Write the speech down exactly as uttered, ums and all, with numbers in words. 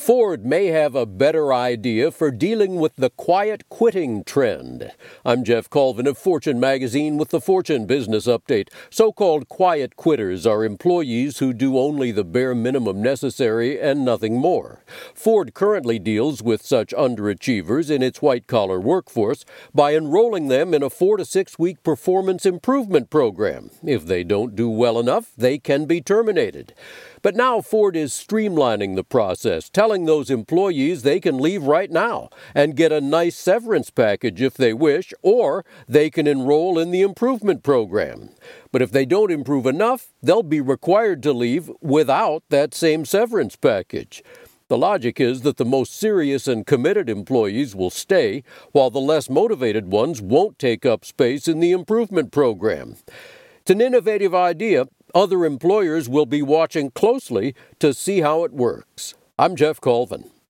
Ford may have a better idea for dealing with the quiet quitting trend. I'm Jeff Colvin of Fortune Magazine with the Fortune Business Update. So-called quiet quitters are employees who do only the bare minimum necessary and nothing more. Ford currently deals with such underachievers in its white-collar workforce by enrolling them in a four to six week performance improvement program. If they don't do well enough, they can be terminated. But now Ford is streamlining the process, telling those employees they can leave right now and get a nice severance package if they wish, or they can enroll in the improvement program. But if they don't improve enough, they'll be required to leave without that same severance package. The logic is that the most serious and committed employees will stay, while the less motivated ones won't take up space in the improvement program. It's an innovative idea. Other employers will be watching closely to see how it works. I'm Jeff Colvin.